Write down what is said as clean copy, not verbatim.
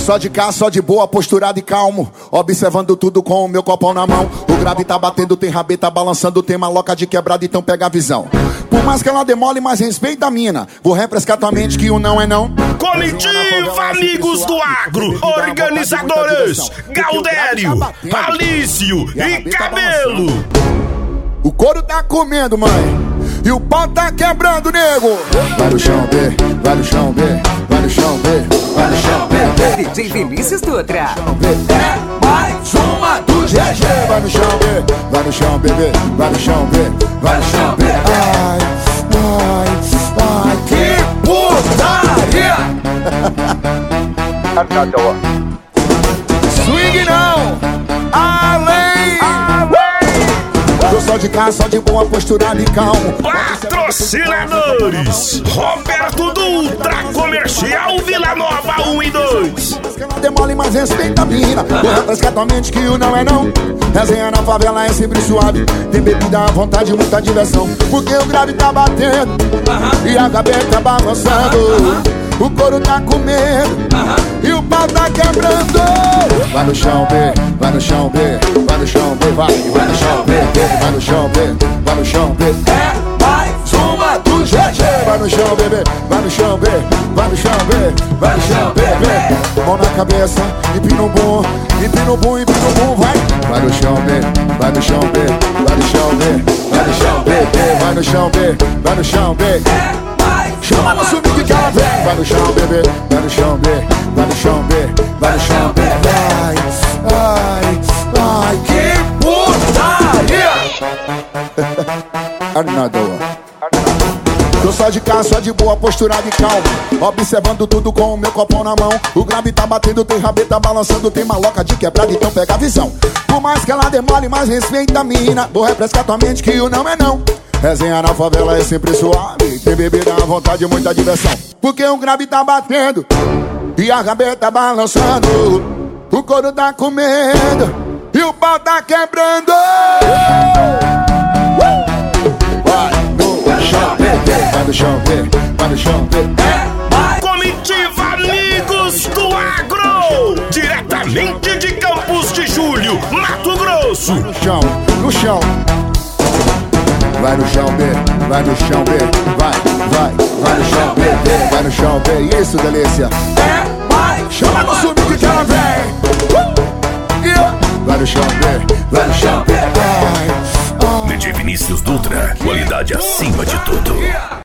só de cá, só de boa, posturado e calmo, observando tudo com o meu copão na mão. O grave tá batendo, tem rabeta balançando, tem maloca de quebrada, então pega a visão. Por mais que ela demole, mas respeita a mina. Vou refrescar tua mente que o não é não. Comitiva Amigos do Agro, organizadores Galdério, Alício e Cabelo. O couro tá comendo, mãe, e o pau tá quebrando, nego. Vai no chão, B, vai no chão, B, vai no chão, B, vai no chão, B. DJ Vinícius Dutra. É mais uma do GG. Vai no chão, B, vai no chão, bebê, vai no chão, B, vai no chão, B. Ai, ai, ai, que putaria! Swing não, além. Tô só de cá, só de boa, posturado e calmo. Patrocinadores Roberto Dutra, Comercial Vila Nova 1 e 2. Demole, mas respeita a mina. Vou refrescar tua mente que o não é não. Resenha na favela é sempre suave. Tem bebida à vontade, muita diversão. Porque o grave tá batendo e a gaveta balançando. O couro tá comendo e o pau tá quebrando. Vai no chão, B, vai no chão, B, vai no chão, B, vai no chão, B, vai no chão, B, vai no chão, B. É mais uma do GG. Vai no chão, bebê, vai no chão, B, vai no chão, B, vai no chão, B. Mão na cabeça, empina o bum, empina o bum, empina o bum, vai. Vai no chão, B, vai no chão, B, vai no chão, B, vai no chão, B, vai no chão, B, vai no chão, B. Chama no swing que ela vem. Vai no chão, bebê, vai no chão, B, vai no chão, B, vai no chão, B. Ai, ai, ai, que putaria! Another one. Tô só de cá, só de boa, posturado e calmo, observando tudo com o meu copão na mão. O grave tá batendo, tem rabeta balançando, tem maloca de quebrada, então pega a visão. Por mais que ela demole, mas respeita a mina. Vou refrescar tua mente que o não é não. Resenha na favela é sempre suave. Tem bebida à vontade, muita diversão. Porque o grave tá batendo e a rabeta balançando. O couro tá comendo e o pau tá quebrando. Vai no chão, bebê, vai no chão, bebê, vai no chão, bebê. Comitiva Amigos do Agro, diretamente de Campos de Julho, Mato Grosso. No chão, no chão. Vai no chão, B, vai no chão, B, vai no chão, B, vai no chão, B, isso, delícia. Chama no swing que ela vem. Vai no chão, B, vai no chão, B. DJ Vinícius Dutra, qualidade acima de tudo.